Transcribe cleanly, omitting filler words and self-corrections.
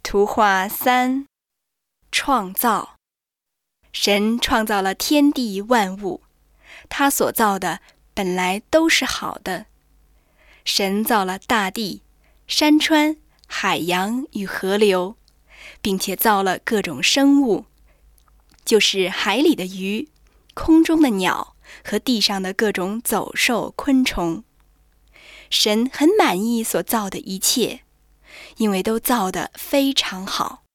图画3：创造。神创造了天地万物，他所造的本来都是好的。神造了大地、山川、海洋与河流，并且造了各种生物，就是海里的鱼、空中的鸟和地上的各种走兽、昆虫。神很满意所造的一切，因为都造得非常好。